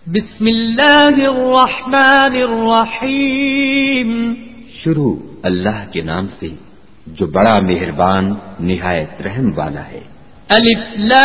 بسم اللہ الرحمن الرحیم. شروع اللہ کے نام سے جو بڑا مہربان نہایت رحم والا ہے. الف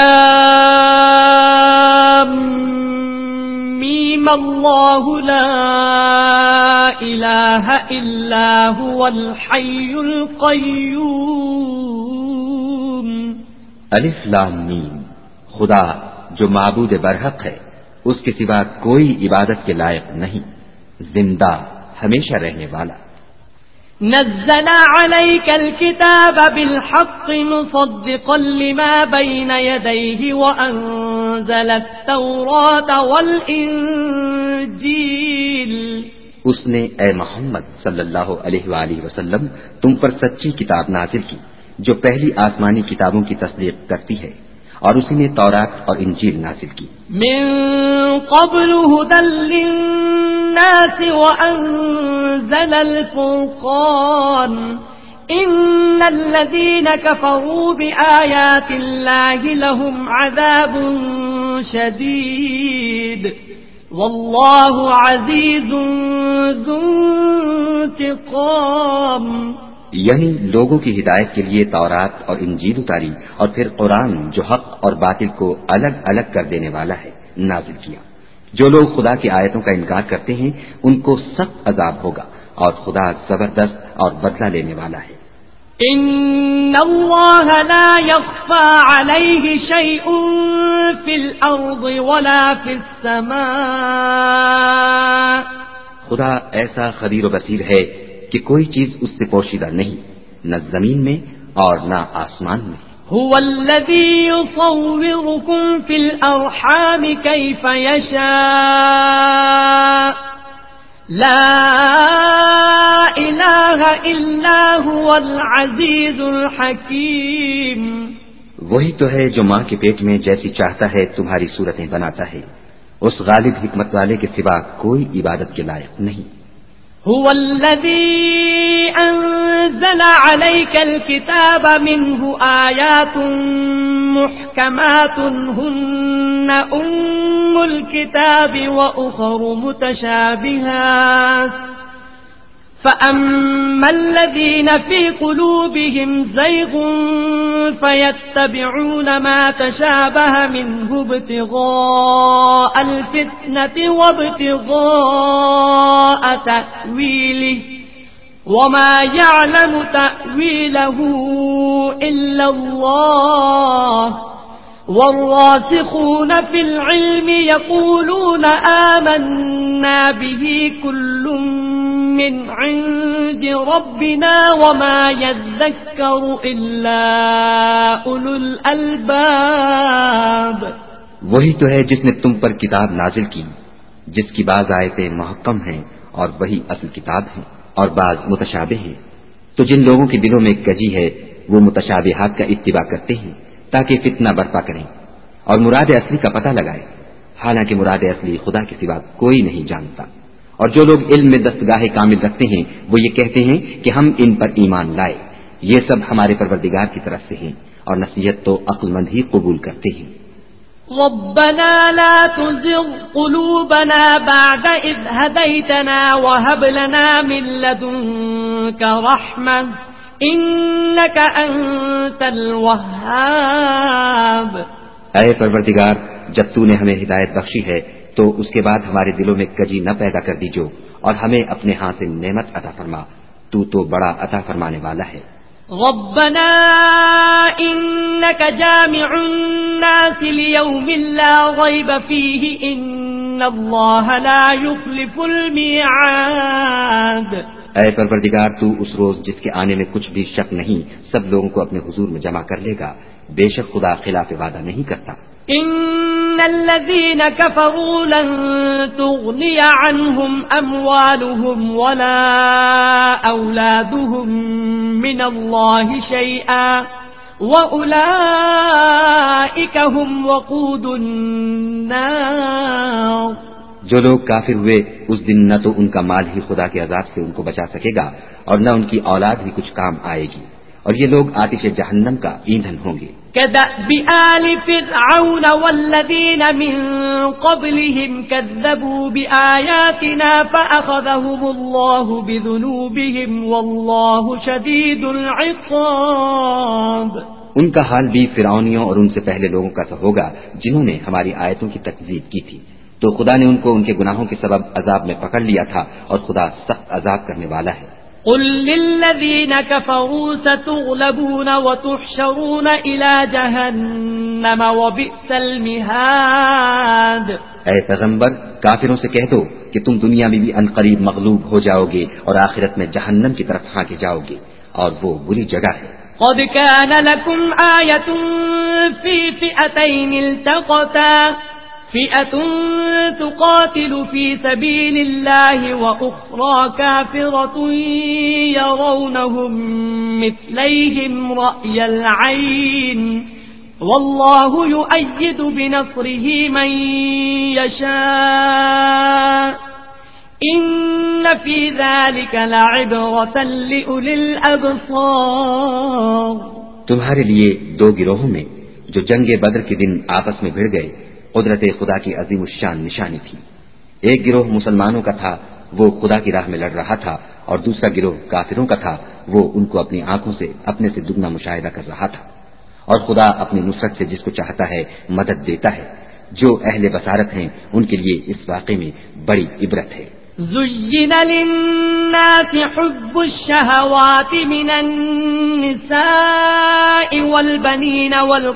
لام میم اللہ لا الہ الا هو الحی القیوم. الف لام میم، خدا جو معبود برحق ہے، اس کے سوا کوئی عبادت کے لائق نہیں، زندہ ہمیشہ رہنے والا. نزل عليك الكتاب بالحق مصدقا لما بين يديه وأنزل التوراة والإنجيل. اس نے اے محمد صلی اللہ علیہ وآلہ وسلم تم پر سچی کتاب نازل کی جو پہلی آسمانی کتابوں کی تصدیق کرتی ہے، اور اسی نے تورات اور انجیل نازل کی. من قبل هدى للناس وأنزل الفرقان. إن الذين كفروا بآيات الله لهم عذاب شديد والله عزيز ذو انتقام. یعنی لوگوں کی ہدایت کے لیے تورات اور انجیل اتاری اور پھر قرآن جو حق اور باطل کو الگ الگ کر دینے والا ہے نازل کیا. جو لوگ خدا کی آیتوں کا انکار کرتے ہیں ان کو سخت عذاب ہوگا، اور خدا زبردست اور بدلہ لینے والا ہے. ان اللہ لا يخفى عليه شيء في الارض ولا في السماء. خدا ایسا خبیر و بصیر ہے کہ کوئی چیز اس سے پوشیدہ نہیں، نہ زمین میں اور نہ آسمان میں. هو الذي يصوركم في الأرحام كيف يشاء لا إله إلا هو العزيز الحكيم. وہی تو ہے جو ماں کے پیٹ میں جیسی چاہتا ہے تمہاری صورتیں بناتا ہے، اس غالب حکمت والے کے سوا کوئی عبادت کے لائق نہیں. هو الذي أنزل عليك الكتاب منه آيات محكمات هن أم الكتاب وأخر متشابهات فأما الذين في قلوبهم زيغ فيتبعون ما تشابه منه ابتغاء الفتنة وابتغاء تأويله وما يعلم تأويله إلا الله والراسخون في العلم يقولون آمنا به كل من عند ربنا وما يذكر إلا أولو الألباب. وہی تو ہے جس نے تم پر کتاب نازل کی جس کی بعض آیتیں محکم ہیں اور وہی اصل کتاب ہیں اور بعض متشابہ ہیں. تو جن لوگوں کے دلوں میں کجی ہے وہ متشابہات کا اتباع کرتے ہیں تاکہ فتنہ برپا کریں اور مراد اصلی کا پتہ لگائیں، حالانکہ مراد اصلی خدا کے سوا کوئی نہیں جانتا. اور جو لوگ علم میں دستگاہ کامل رکھتے ہیں وہ یہ کہتے ہیں کہ ہم ان پر ایمان لائے، یہ سب ہمارے پروردگار کی طرف سے ہیں، اور نصیحت تو عقل مند ہی قبول کرتے ہیں. ربنا لا تزغ قلوبنا بعد إذ هديتنا وهب لنا من لدنك رحمة إنك أنت الوهاب. اے پروردگار، جب تو نے ہمیں ہدایت بخشی ہے تو اس کے بعد ہمارے دلوں میں کجی نہ پیدا کر دیجو، اور ہمیں اپنے ہاں سے نعمت عطا فرما، تو بڑا عطا فرمانے والا ہے. ربنا إنك جامع الناس ليوم لا ريب فيه إن الله لا يخلف الميعاد. اے پروردگار، تو اس روز جس کے آنے میں کچھ بھی شک نہیں سب لوگوں کو اپنے حضور میں جمع کر لے گا، بے شک خدا خلاف وعدہ نہیں کرتا. إن الذين كفروا لن تغني عنهم أموالهم ولا أولادهم من الله شيئا وأولئك هم وقود النار. جو لوگ کافر ہوئے اس دن نہ تو ان کا مال ہی خدا کے عذاب سے ان کو بچا سکے گا اور نہ ان کی اولاد ہی کچھ کام آئے گی، اور یہ لوگ آتش جہنم کا ایندھن ہوں گے. كدأب آل فرعون والذين من قبلهم كذبوا بآياتنا فأخذهم الله بذنوبهم والله شديد العقاب. ان کا حال بھی فرعونیوں اور ان سے پہلے لوگوں کا سا ہوگا جنہوں نے ہماری آیتوں کی تکذیب کی تھی، تو خدا نے ان کو ان کے گناہوں کے سبب عذاب میں پکڑ لیا تھا، اور خدا سخت عذاب کرنے والا ہے. قل للذين كفروا ستغلبون وتحشرون إلى جهنم وبئس المهاد. اے پیغمبر کافروں سے کہہ دو کہ تم دنیا میں بھی عنقریب مغلوب ہو جاؤ گے اور آخرت میں جہنم کی طرف ہانکے جاؤ گے، اور وہ بری جگہ ہے. قد كان لكم آية في فئتين التقتا فئة تقاتل في سبيل الله وأخرى كافرة يرونهم مثليهم رأي العين والله يؤيد بنصره من يشاء إن في ذلك لعبرة لأولي الأبصار. تمہارے لیے دو گروہوں میں جو جنگ بدر کے دن آپس میں بھڑ گئے قدرت خدا کی عظیم الشان نشانی تھی. ایک گروہ مسلمانوں کا تھا، وہ خدا کی راہ میں لڑ رہا تھا، اور دوسرا گروہ کافروں کا تھا، وہ ان کو اپنی آنکھوں سے اپنے سے دگنا مشاہدہ کر رہا تھا. اور خدا اپنی نصرت سے جس کو چاہتا ہے مدد دیتا ہے. جو اہل بصارت ہیں ان کے لیے اس واقعے میں بڑی عبرت ہے. زين للناس حب الشهوات من النساء والبنين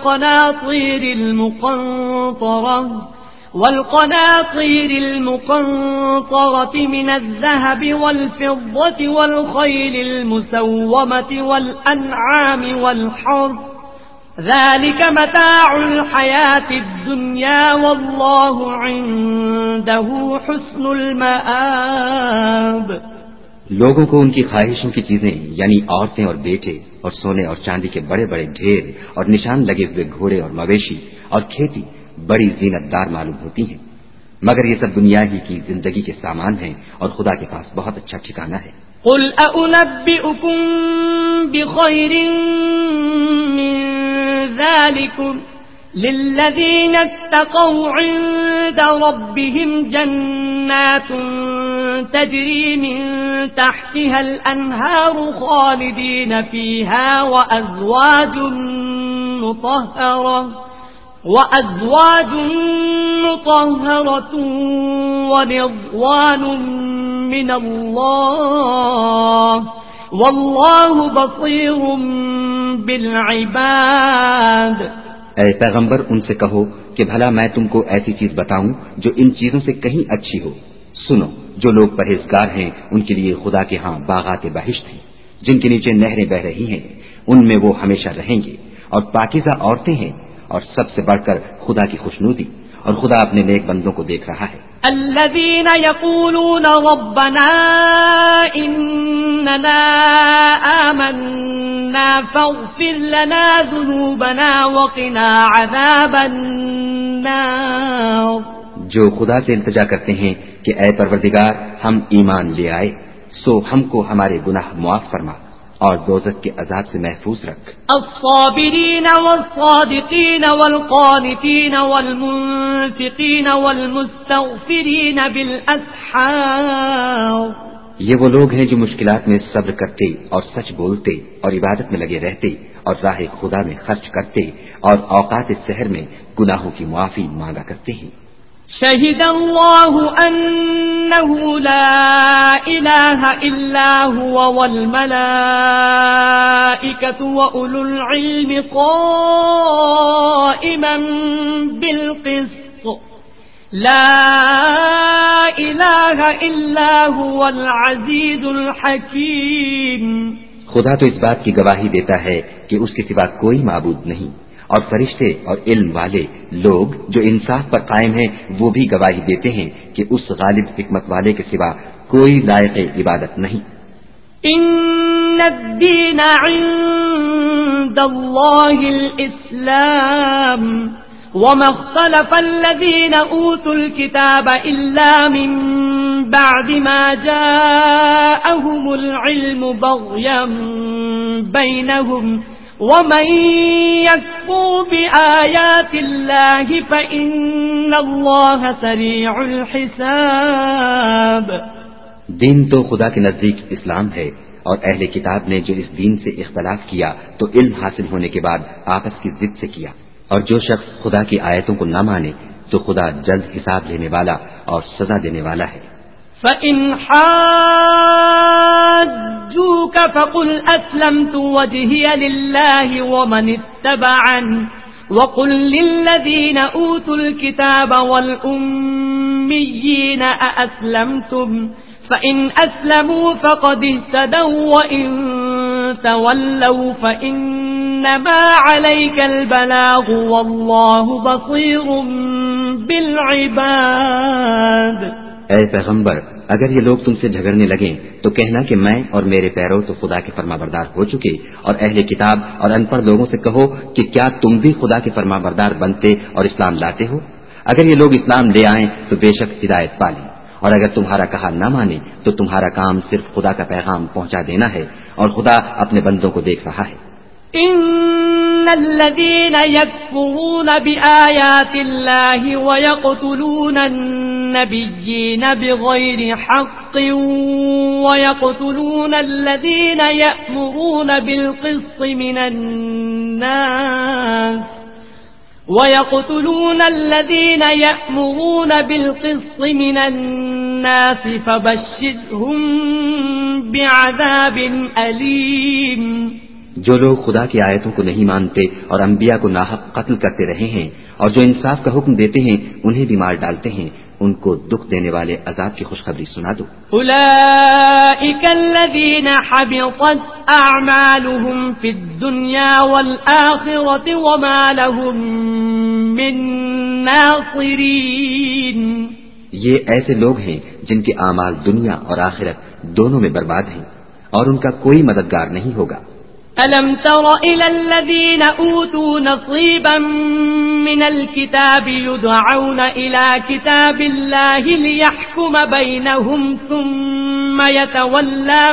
والقناطير المقنطرة من الذهب والفضة والخيل المسومة والأنعام والحرث ذلك متاع الحياة الدنيا والله عنده حسن المآب. لوگوں کو ان کی خواہشوں کی چیزیں یعنی عورتیں اور بیٹے اور سونے اور چاندی کے بڑے بڑے ڈھیر اور نشان لگے ہوئے گھوڑے اور مویشی اور کھیتی بڑی زینت دار معلوم ہوتی ہیں، مگر یہ سب دنیا ہی کی زندگی کے سامان ہیں اور خدا کے پاس بہت اچھا ٹھکانہ ہے. قل أأنبئكم بخير من ذلكم للذين اتقوا عند ربهم جنات تجري من تحتها الأنهار خالدين فيها وأزواج مطهرة ورضوان من الله والله بصير بالعباد. اے پیغمبر ان سے کہو کہ بھلا میں تم کو ایسی چیز بتاؤں جو ان چیزوں سے کہیں اچھی ہو. سنو، جو لوگ پرہیزگار ہیں ان کے لیے خدا کے ہاں باغات بہشت ہیں جن کے نیچے نہریں بہ رہی ہیں، ان میں وہ ہمیشہ رہیں گے، اور پاکیزہ عورتیں ہیں، اور سب سے بڑھ کر خدا کی خوشنودی، اور خدا اپنے نیک بندوں کو دیکھ رہا ہے. الذين يقولون ربنا إننا آمنا فاغفر لنا ذنوبنا وقنا عذاب النار. جو خدا سے التجا کرتے ہیں کہ اے پروردگار ہم ایمان لے آئے سو ہم کو ہمارے گناہ معاف فرما اور دوزخ کے عذاب سے محفوظ رکھ. الصابرین والصادقین والقانتین والمنفقین والمستغفرین بالاسحار. یہ وہ لوگ ہیں جو مشکلات میں صبر کرتے اور سچ بولتے اور عبادت میں لگے رہتے اور راہ خدا میں خرچ کرتے اور اوقات سحر میں گناہوں کی معافی مانگا کرتے ہیں. شهد الله أنه لا إله إلا هو والملائكة وأولو العلم قائما بالقسط لا إله إلا هو العزيز الحكيم. خدا تو اس بات کی گواہی دیتا ہے کہ اس کے سوا کوئی معبود نہیں، اور فرشتے اور علم والے لوگ جو انصاف پر قائم ہیں وہ بھی گواہی دیتے ہیں کہ اس غالب حکمت والے کے سوا کوئی لائق عبادت نہیں. ان الدین عند اللہ الاسلام وما اختلف الذين أوتوا الكتاب إلا من بعد ما جاءهم العلم بغيا بينهم ومن يكفر بآيات الله فإن الله سريع الحساب. دین تو خدا کے نزدیک اسلام ہے، اور اہل کتاب نے جو اس دین سے اختلاف کیا تو علم حاصل ہونے کے بعد آپس کی ضد سے کیا، اور جو شخص خدا کی آیتوں کو نہ مانے تو خدا جلد حساب لینے والا اور سزا دینے والا ہے. فَإِنْ حَاجُّوكَ فَقُلْ أَسْلَمْتُ وَجْهِيَ لِلَّهِ وَمَنِ اتَّبَعَنِ وَقُلْ لِلَّذِينَ أُوتُوا الْكِتَابَ وَالْأُمِّيِّينَ أَأَسْلَمْتُمْ فَإِنْ أَسْلَمُوا فَقَدِ اهْتَدَوْا وَإِنْ تَوَلَّوْا فَإِنَّمَا عَلَيْكَ الْبَلَاغُ وَاللَّهُ بَصِيرٌ بِالْعِبَادِ. اے پیغمبر، اگر یہ لوگ تم سے جھگڑنے لگیں تو کہنا کہ میں اور میرے پیرو تو خدا کے فرمانبردار ہو چکے، اور اہل کتاب اور ان پڑھ لوگوں سے کہو کہ کیا تم بھی خدا کے فرمانبردار بنتے اور اسلام لاتے ہو؟ اگر یہ لوگ اسلام لے آئیں تو بے شک ہدایت پالیں، اور اگر تمہارا کہا نہ مانے تو تمہارا کام صرف خدا کا پیغام پہنچا دینا ہے، اور خدا اپنے بندوں کو دیکھ رہا ہے. إن الذين يكفرون بآيات الله ويقتلون النبيين بغير حق ويقتلون الذين يأمرون بالقسط من الناس فبشرهم بعذاب أليم. جو لوگ خدا کی آیتوں کو نہیں مانتے اور انبیاء کو ناحق قتل کرتے رہے ہیں اور جو انصاف کا حکم دیتے ہیں انہیں بھی مار ڈالتے ہیں، ان کو دکھ دینے والے عذاب کی خوشخبری سنا دو. اولئک الذین حبطت اعمالهم فی الدنیا والآخرة وما لهم من ناصرین. یہ ایسے لوگ ہیں جن کے اعمال دنیا اور آخرت دونوں میں برباد ہیں، اور ان کا کوئی مددگار نہیں ہوگا. أَلَمْ تَرَ إِلَى الَّذِينَ أُوتُوا نَصِيبًا مِنَ الْكِتَابِ يُدْعَوْنَ إِلَى كِتَابِ اللَّهِ لِيَحْكُمَ بَيْنَهُمْ ثُمَّ يَتَوَلَّى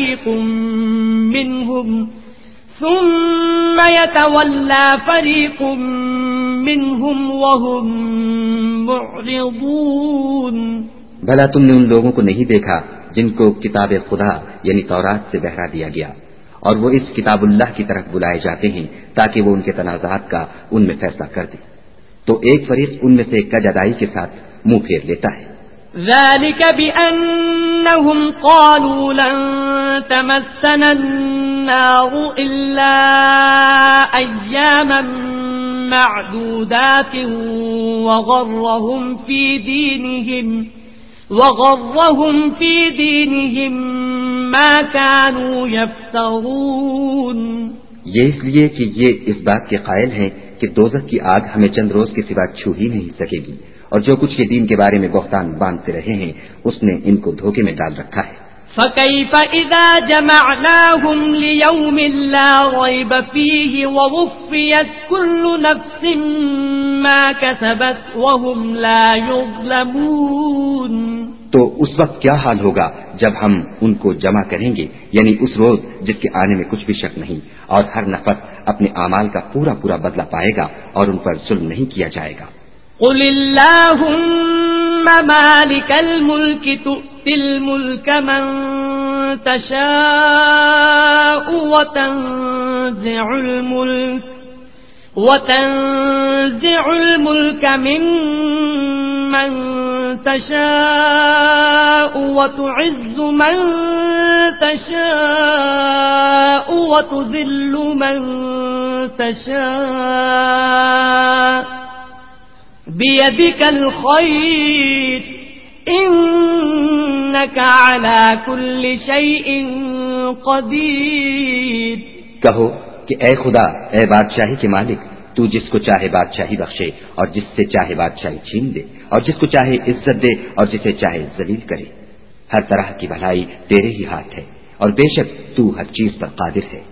فَرِيقٌ مِّنْهُمْ وَهُمْ مُعْرِضُونَ. بھلا تم نے ان لوگوں کو نہیں دیکھا جن کو کتاب خدا یعنی تورات سے بہرا دیا گیا، اور وہ اس کتاب اللہ کی طرف بلائے جاتے ہیں تاکہ وہ ان کے تنازعات کا ان میں فیصلہ کر دے، تو ایک فریق ان میں سے کج ادائی کے ساتھ منہ پھیر لیتا ہے. ذلك بأنهم قالوا لن تمسنا النار إلا أياما معدودات وغرهم في دينهم ما كانوا يفترون. یہ اس لیے کہ یہ اس بات کے قائل ہیں کہ دوزخ کی آگ ہمیں چند روز کے سوا چھو ہی نہیں سکے گی، اور جو کچھ یہ دین کے بارے میں بہتان باندھتے رہے ہیں اس نے ان کو دھوکے میں ڈال رکھا ہے. فَكَيْفَ إِذَا جَمَعْنَاهُمْ لِيَوْمٍ لَا رَيْبَ فِيهِ وَوُفِّيَتْ كُلُّ نَفْسٍ مَا كَسَبَتْ وَهُمْ لَا يُظْلَمُونَ. تو اس وقت کیا حال ہوگا جب ہم ان کو جمع کریں گے، یعنی اس روز جس کے آنے میں کچھ بھی شک نہیں، اور ہر نفس اپنے اعمال کا پورا پورا بدلہ پائے گا اور ان پر ظلم نہیں کیا جائے گا. قل اللهم مالك الملك تؤتي الملك من تشاء وتنزع الملك ممن تشاء وتعز من تشاء وتذل من تشاء بيدك الخير إنك على كل شيء قدير. کہو کہ اے خدا، اے بادشاہی کے مالک، تو جس کو چاہے بادشاہی بخشے اور جس سے چاہے بادشاہی چھین دے، اور جس کو چاہے عزت دے اور جسے چاہے ذلیل کرے. ہر طرح کی بھلائی تیرے ہی ہاتھ ہے، اور بے شک تو ہر چیز پر قادر ہے.